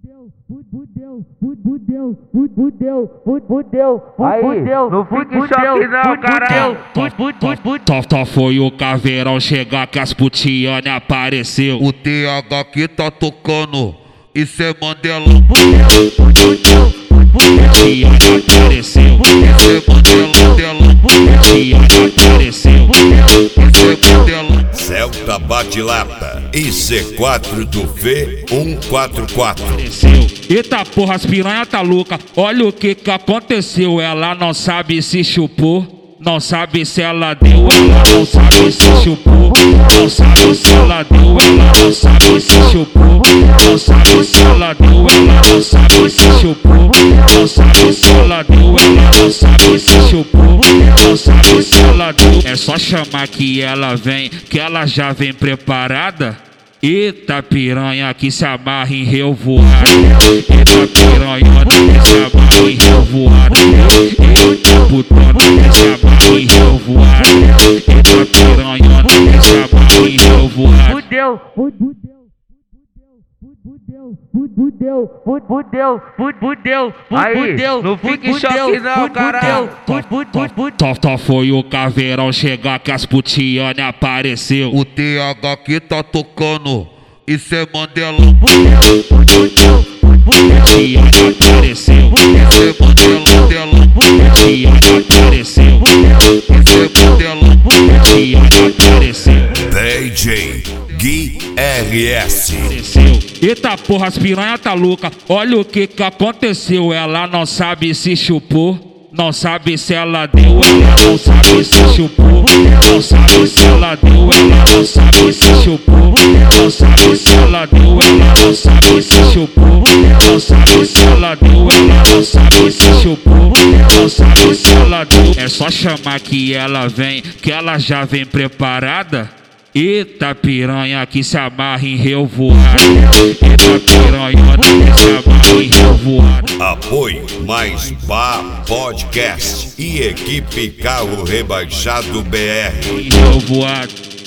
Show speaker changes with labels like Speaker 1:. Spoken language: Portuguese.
Speaker 1: Aí, não fique em choque não, caralho.
Speaker 2: Tó foi o caveirão chegar que as putiane apareceu.
Speaker 3: O TH que tá tocando, isso é Mandelão.
Speaker 2: Putiane apareceu.
Speaker 3: Isso é Mandelão.
Speaker 2: Putiane apareceu.
Speaker 3: Isso é Mandelão.
Speaker 4: Celta Bate-Lata e C4 do V144.
Speaker 2: Eita porra, as piranha tá louca. Olha o que aconteceu. Ela não sabe se chupou. Não sabe se ela deu, ela não sabe se chupou. Não sabe se ela deu, ela não sabe se chupou. Não sabe se ela deu, ela não sabe se chupou. Não sabe se ela deu, ela não sabe se chupou. Não sabe se ela deu. É só chamar que ela vem, que ela já vem preparada. Eita piranha que se amarra em revoada. Eita piranha que se amarra em revoada. Eita putona que se amarra em revoada. Eita piranha que se amarra em revoada.
Speaker 1: Fudeu. Aí, não fique em choque não, caralho.
Speaker 2: Tó foi o caveirão chegar que as putiane apareceu.
Speaker 3: O TH que tá tocando, isso é Mandelão.
Speaker 2: Putiane apareceu.
Speaker 3: Isso é Mandelão.
Speaker 2: Putiane apareceu.
Speaker 3: Isso é Mandelão.
Speaker 2: Putiane apareceu.
Speaker 4: DJ Gui RS.
Speaker 2: Eita porra, as piranha tá louca. Olha o que aconteceu. Ela não sabe se chupou. Não sabe se ela deu, ela não sabe se chupou. Não sabe se ela deu, ela não sabe se chupou. Não sabe se ela deu, ela não sabe se chupou. Não sabe se ela deu, ela não sabe se chupou. Não sabe se ela deu. É só chamar que ela vem, que ela já vem preparada. Eita piranha que se amarra em revoada. Eita piranha que se amarra em revoada.
Speaker 4: Apoio Mais Bar Podcast e equipe Carro Rebaixado BR.
Speaker 2: Em revoada.